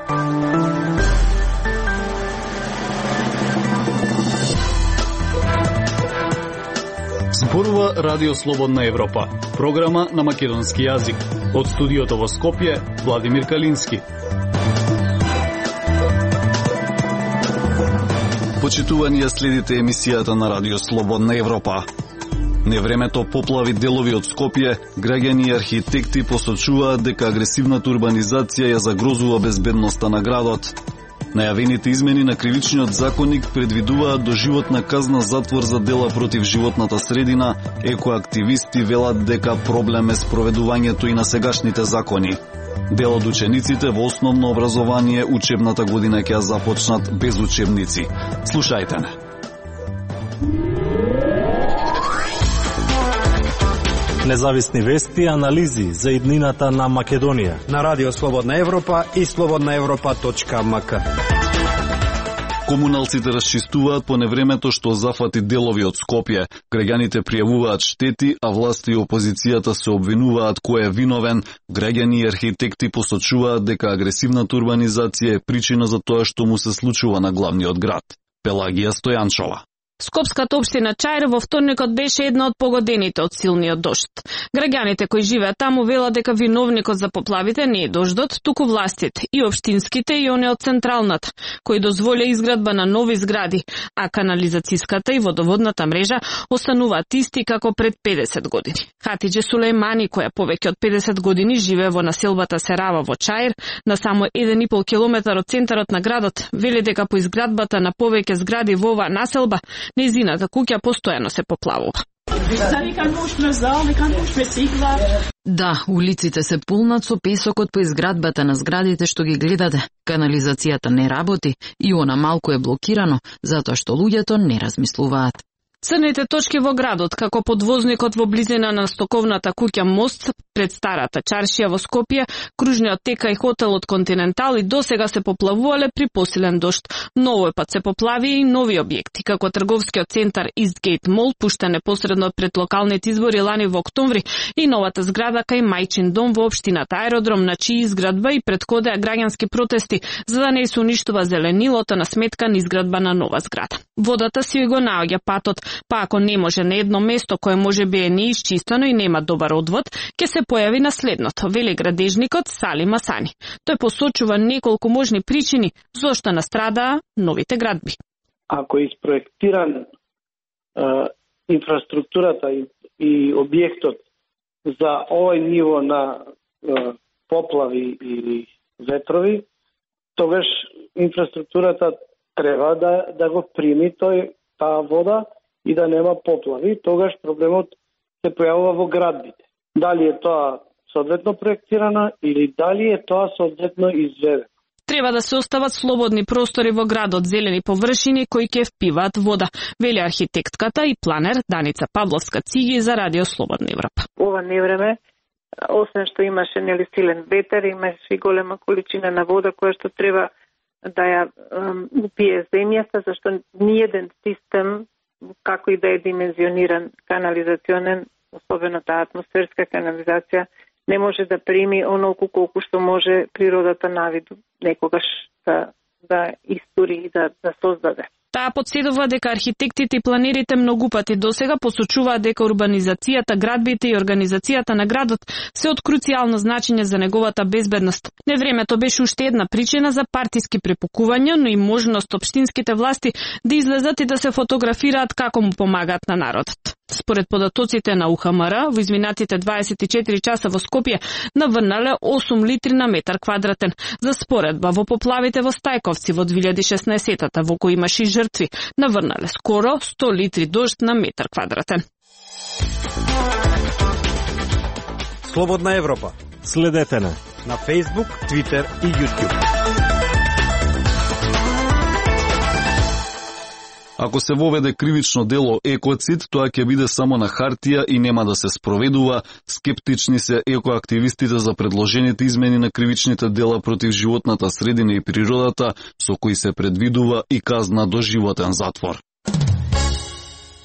Зборува Радио Слободна Европа, програма на македонски јазик. Од студиото во Скопје, Владимир Калински. Почитувани ја следите емисијата на Радио Слободна Европа. Невремето поплави делови од Скопје, граѓани и архитекти посочуваат дека агресивната урбанизација ја загрозува безбедноста на градот. Најавените измени на кривичниот законник предвидуваат доживотна казна затвор за дела против животната средина. Екоактивисти велат дека проблем е спроведувањето и на сегашните закони. Дел од учениците во основно образование учебната година ќе ја започнат без учебници. Слушајте не. Независни вести и анализи за иднината на Македонија на Радио Слободна Европа и slobodnaevropa.mk. Комуналците расчистуваат по невремето што зафати делови од Скопје. Граѓаните пријавуваат штети, а власти и опозицијата се обвинуваат кој е виновен. Граѓани и архитекти посочуваат дека агресивната урбанизација е причина за тоа што му се случува на главниот град. Пелагија Стојанчова. Скопската општина Чаир во вторникот беше една од погодените од силниот дожд. Граѓаните кои живеат таму велат дека виновникот за поплавите не е дождот, туку властите, и општинските и оние од централната, кои дозволя изградба на нови згради, а канализацијската и водоводната мрежа остануваат исти како пред 50 години. Хатидже Сулејмани, која повеќе од 50 години живее во населбата Серава во Чаир, на само 1,5 километар од центарот на градот, вели дека по изградбата на повеќе згради во оваа населба нејзината куќа постојано се поплавува. Да, улиците се полнат со песокот по изградбата на зградите што ги гледате. Канализацијата не работи и она малку е блокирано, затоа што луѓето не размислуваат. Црните точки во градот, како подвозникот во близина на стоковната куќа Мост, пред старата чаршија во Скопје, кружниот тека и хотелот Континентал и досега се поплавувале при посилен дожд. Но овој пат се поплави и нови објекти, како трговскиот центар Истгейт Мол, пуштен непосредно пред локалните избори лани во октомври, и новата зграда кај Мајчин дом во општината Аеродром, на чии изградба и предходеа граѓански протести, за да не се уништува зеленилото на сметка на изградба на нова зграда. Водата си го наоѓа патот, па ако не може на едно место кое може би е неисчистено и нема добар одвод, ќе се појави на следното, вели градежникот Салим Асани. Тој посочува неколку можни причини зошто настрадаа новите градби. Ако е испроектиран инфраструктурата и објектот за овој ниво на поплави или ветрови, тогаш инфраструктурата треба да го прими таа вода и да нема поплави, тогаш проблемот се појавува во градбите. Дали е тоа соодветно проектирано или дали е тоа соодветно изведено. Треба да се остават слободни простори во градот, зелени површини кои ќе впиваат вода, вели архитектката и планер Даница Павловска-Циги за Радио Слободна Европа. Ова невреме, освен што имаше силен ветер, имаше и голема количина на вода која што треба да ја упие земјата, зашто ниеден систем, како и да е димензиониран канализационен, особено таа атмосферска канализација, не може да прими онолку колку што може природата навиду некогаш да истори и да создаде. Таа подседува дека архитектите и планерите многу пати досега посочуваат дека урбанизацијата, градбите и организацијата на градот се од круцијално значење за неговата безбедност. Невремето беше уште една причина за партиски препукувања, но и можност општинските власти да излезат и да се фотографираат како му помагаат на народот. Според податоците на УХМР, во изминатите 24 часа во Скопје наврнале 8 литри на метар квадратен. За споредба, во поплавите во Стајковци во 2016-та, во кои имаше жртви, наврнале скоро 100 литри дожд на метар квадратен. Слободна Европа. Следете на Facebook, Twitter и YouTube. Ако се воведе кривично дело екоцид, тоа ќе биде само на хартија и нема да се спроведува. Скептични се екоактивистите за предложените измени на кривичните дела против животната средина и природата, со кои се предвидува и казна до животен затвор.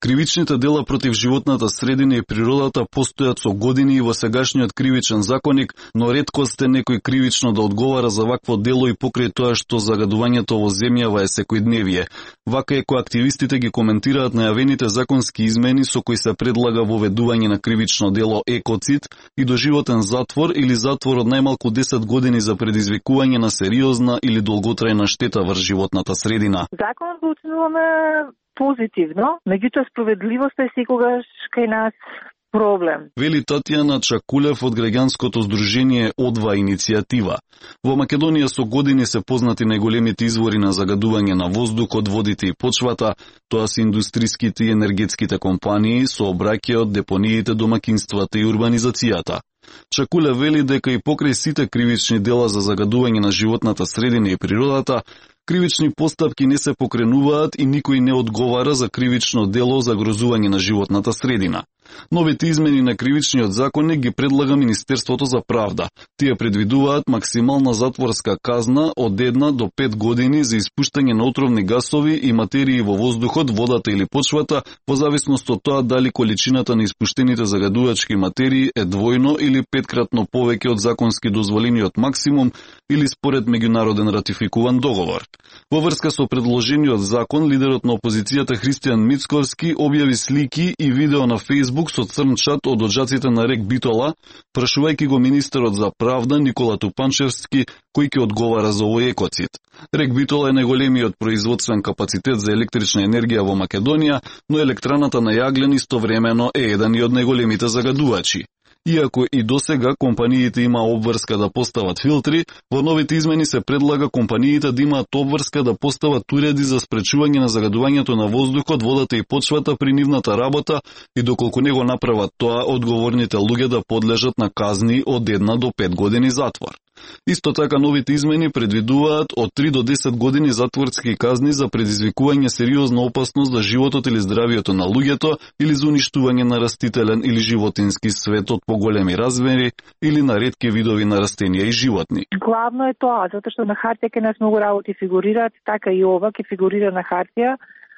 Кривичните дела против животната средина и природата постојат со години и во сегашниот кривичен законник, но реткост е некој кривично да одговара за вакво дело и покрај тоа што загадувањето во земјава е секојдневие. Вака е кој активистите ги коментираат најавените законски измени со кои се предлага воведување на кривично дело екоцид и доживотен затвор или затвор од најмалку 10 години за предизвикување на сериозна или долготрајна штета врз животната средина. Законот го оценуваме позитивно, меѓутоа справедливоста е секогаш кај нас проблем. Вели Татјана Чакулев од граѓанското здружение Одва иницијатива. Во Македонија со години се познати најголемите извори на загадување на воздухот, водите и почвата, тоа се индустриските и енергетските компании, сообраќајот, депониите, домакинствата и урбанизацијата. Чакулев вели дека и покрај сите кривични дела за загадување на животната средина и природата, кривични постапки не се покренуваат и никој не одговара за кривично дело за грозување на животната средина. Новите измени на кривичниот законник ги предлага Министерството за правда. Тие предвидуваат максимална затворска казна од 1 до 5 години за испуштање на отровни гасови и материи во воздухот, водата или почвата, во зависност од тоа дали количината на испуштените загадувачки материи е двојно или 5кратно повеќе од законски дозволениот максимум или според меѓународен ратификуван договор. Во врска со предложениот закон, лидерот на опозицијата Христијан Мицковски објави слики и видео на Facebook со црн чат од оджаците на рек Битола, прашувајќи го министерот за правда Никола Тупанчевски кој ќе одговара за овој екоцид. Рек Битола е најголемиот производствен капацитет за електрична енергија во Македонија, но електраната на јаглен истовремено е еден и од најголемите загадувачи. Иако и досега компаниите има обврска да постават филтри, во новите измени се предлага компаниите да имаат обврска да постават уреди за спречување на загадувањето на воздухот, водата и почвата при нивната работа и доколку не го направат тоа, одговорните луѓе да подлежат на казни од 1 до 5 години затвор. Исто така новите измени предвидуваат од 3 до 10 години затворски казни за предизвикување сериозна опасност за животот или здравието на луѓето или за уништување на растителен или животински свет од поголеми размери или на ретки видови на растенија и животни. Главно е тоа, затоа што на хартија ке нас многу работи фигурираат, така и ова ке фигурира на хартија,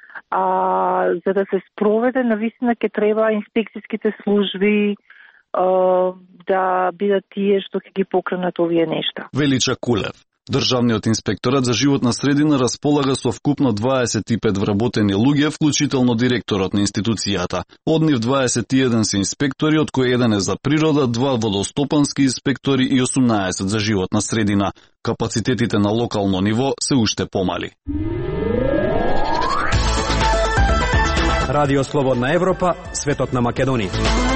за да се спроведе, навистина ке треба инспекцијските служби да бидат тие што ќе ги покренат овие нешта. Вели Чакулев. Државниот инспекторат за животна средина располага со вкупно 25 вработени луѓе, вклучително директорот на институцијата. Од нив 21 се инспектори, од кои еден е за природа, 2 водостопански инспектори и 18 за животна средина. Капацитетите на локално ниво се уште помали. Радио Слободна Европа, светот на Македонија.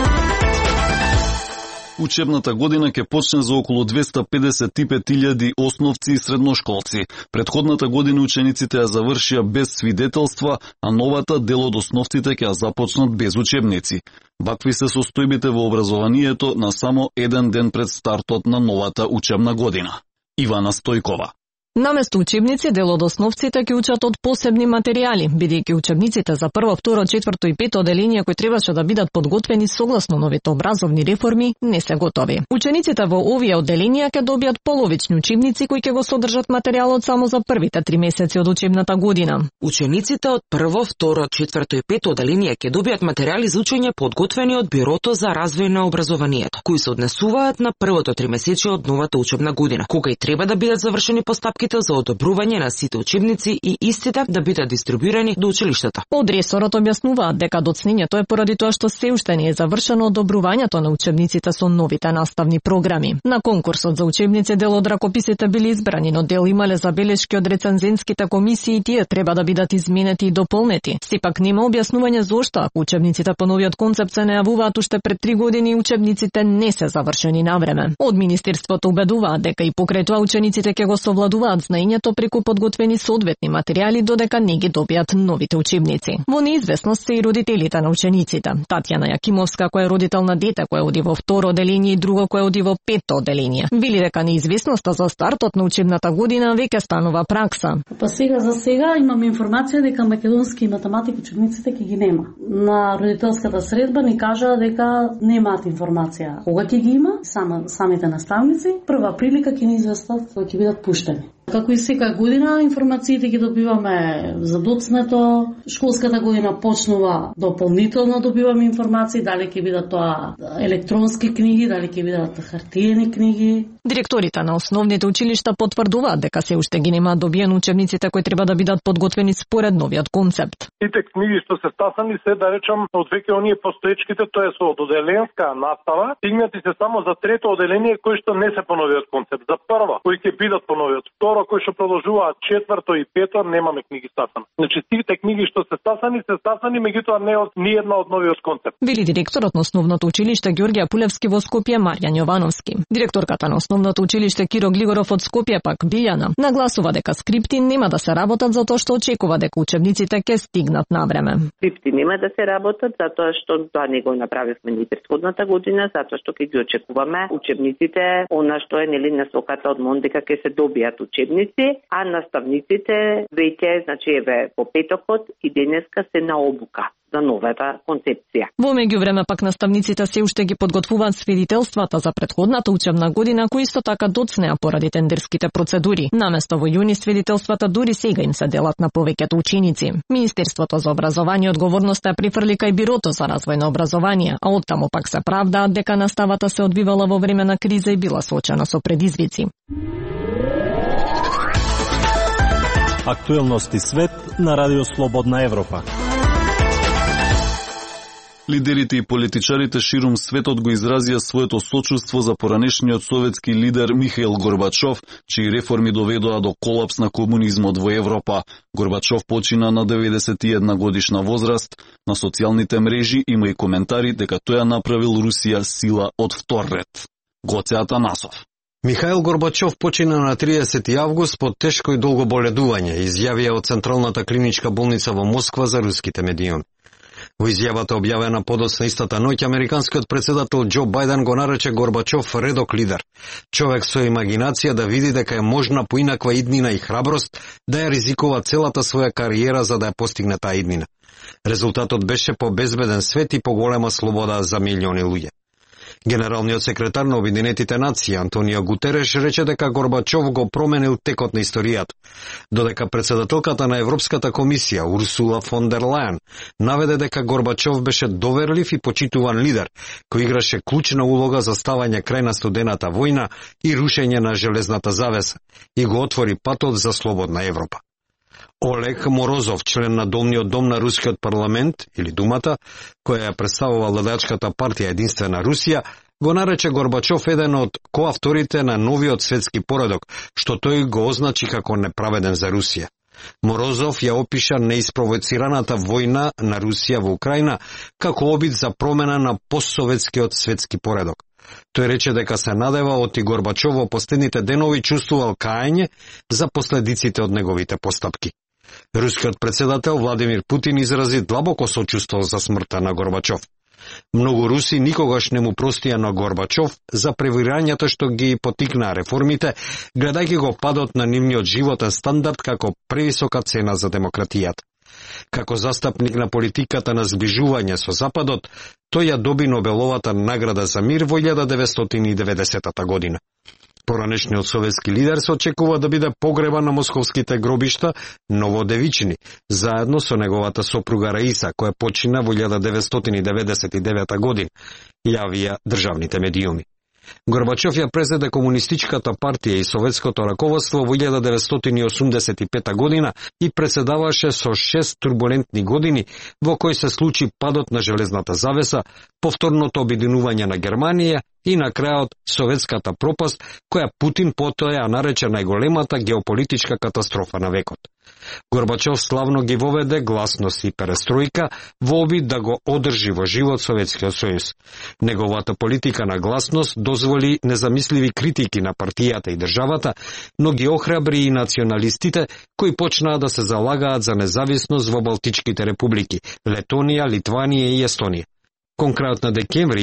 Учебната година ќе почне за околу 255.000 основци и средношколци. Предходната година учениците ја завршија без свидетелства, а новата дел од основците ќе ја започнат без учебници. Вакви се состојбите во образованието на само еден ден пред стартот на новата учебна година. Ивана Стојкова. Наместо учебници, дел од основците ќе учат од посебни материјали, бидејќи учебниците за прво, второ, четврто и пето оделение кои требаше да бидат подготвени согласно новите образовни реформи, не се готови. Учениците во овие оделенија ќе добијат половични учебници кои ќе го содржат материјалот само за првите 3 месеци од учебната година. Учениците од прво, второ, четврто и пето оделение ќе добијат материјали за учење подготвени од Бирото за развој на образованието, кои се однесуваат на првото 3 месече од новата учебна година, кога и треба да бидат завршени постапките за одобрување на сите учебници и истите да бидат дистрибуирани до училиштата. Од ресорот објаснуваат дека доцнењето е поради тоа што се уште не е завршено одобрувањето на учебниците со новите наставни програми. На конкурсот за учебници дел од ракописите били избрани, но дел имале забелешки од рецензенските комисии и тие треба да бидат изменети и дополнети. Сепак нема објаснување зошто ако учебниците по новиот концепт се најавуваат уште пред 3 години, учебниците не се завршени на време. Од Министерството убедуваат дека и покрај тоа учениците ќе го совладуваат знаењето преку подготвени соодветни материјали додека не ги добијат новите учебници. Во неизвестност се и родителите на учениците. Татјана Јакимовска, која е родител на дете кој оди во второ оделение и друго кој оди во пето оделение, вели дека неизвестноста за стартот на учебната година веќе станува пракса. Па за сега имаме информација дека македонски и математика учебниците ќе ги нема. На родителската средба ни кажаа дека немаат информација. Кога ќе ги има, самите наставници, прва прилика ќе ни известат кога ќе бидат пуштени. Како и секоја година, информациите ги добиваме задоцнето. Школската година почнува дополнително, добиваме информации, дали ќе бидат тоа електронски книги, дали ќе бидат хартиени книги. Директорите на основните училишта потврдуваат дека се уште ги немаат добиени учебниците кои треба да бидат подготвени според новиот концепт. Сите книги што се стасани се, да речам, од веќе оние постоечките, тоа е со одделенска настава, стигнати се само за трето одделение кои што не се по новиот концепт. За прво, кои ќе бидат по новиот. Второ, кои што продолжуваат четврто и пето, немаме книги стасани. Значи, сите книги што се стасани, меѓутоа не од ниедна од новиот концепт. Вели директорот на основното училиште Ѓорѓе Пулевски во Скопје Марјан Јовановски. Директорката на основното училиште Киро Глигоров од Скопје пак Бијана нагласува дека скрипти нема да се работат затоа што очекува дека учебниците ќе стигнат на време. Скрипти нема да се работат затоа што тоа не го направивме ни претходната година, затоа што ќе ги очекуваме учебниците, она што е нели насоката од МОН дека ќе се добијат учебници, а наставниците веќе, значи еве по петокот и денеска се на обука за новата концепција. Во меѓувреме пак наставниците се уште ги подготвуваат свидетелствата за претходната учебна година, кои исто така доцнеа поради тендерските процедури. Наместо во јуни свидетелствата дури сега им се делат на повеќето ученици. Министерството за образование одговорноста ја прифрли кај Бирото за развој на образование, а оттаму пак се правдаат дека наставата се одвивала во време на криза и била соочена со предизвици. Актуелности свет на Радио Слободна Европа. Лидерите и политичарите ширум светот го изразија своето сочувство за поранешниот советски лидер Михаил Горбачов, чии реформи доведоа до колапс на комунизмот во Европа. Горбачов почина на 91 годишна возраст. На социјалните мрежи има и коментари дека тој ја направил Русија сила од втор ред. Гоце Атанасов. Михаил Горбачов почина на 30 август под тешко и долго боледување, изјавија од Централната клиничка болница во Москва за руските медиуми. Во изјавата објавена подоцна истата ноќ, американскиот председател Џо Бајден го нарече Горбачов редок лидер. Човек со имагинација да види дека е можна поинаква иднина и храброст да ја ризикува целата своја кариера за да ја постигне таа иднина. Резултатот беше по безбеден свет и по голема слобода за милиони луѓе. Генералниот секретар на Обединетите нации Антонио Гутереш рече дека Горбачов го променил текот на историјата, додека председателката на Европската комисија Урсула фон дер Лајен наведе дека Горбачов беше доверлив и почитуван лидер, кој играше клучна улога за ставање крај на студената војна и рушење на железната завеса и го отвори патот за слободна Европа. Олег Морозов, член на Долниот дом на Рускиот парламент, или Думата, која ја представува владачката партија Единствена Русија, го нарече Горбачов еден од коавторите на новиот светски поредок, што тој го означи како неправеден за Русија. Морозов ја опиша неиспровоцираната војна на Русија во Украина како обид за промена на постсоветскиот светски поредок. Тој рече дека се надева оти Горбачов во последните денови чувствувал каење за последиците од неговите постапки. Рускиот председател Владимир Путин изрази длабоко сочувство за смртта на Горбачов. Многу руси никогаш не му простија на Горбачов за превирањето што ги потикнаа реформите, гледајќи го падот на нивниот животен стандард како превисока цена за демократијата. Како застапник на политиката на зближување со Западот, тој ја доби Нобеловата награда за мир во 1990 година. Поранешниот советски лидер се очекува да биде погребан на московските гробишта Новодевични, заедно со неговата сопруга Раиса, која почина во 1999 година, јавија државните медиуми. Горбачов ја презеде Комунистичката партија и советското раководство во 1985 година и председаваше со 6 турбулентни години во кои се случи падот на железната завеса, повторното обединување на Германија и на крајот советската пропаст, која Путин потоа ја нарече најголемата геополитичка катастрофа на векот. Горбачов славно ги воведе гласност и перестројка во обид да го одржи во живот Советскиот сојуз. Неговата политика на гласност дозволи незамисливи критики на партијата и државата, но ги охрабри и националистите кои почнаа да се залагаат за независност во Балтичките републики Летонија, Литванија и Естонија. Кон крајот на декември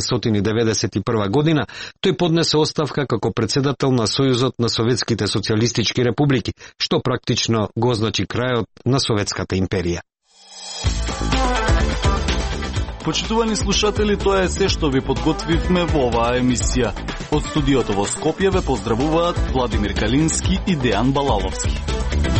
1991 година, тој поднесе оставка како председател на Сојузот на Советските социјалистички републики, што практично го означи крајот на Советската империја. Почитувани слушатели, тоа е се што ви подготвивме во оваа емисија. Од студиото во Скопје ве поздравуваат Владимир Калински и Дејан Балаловски.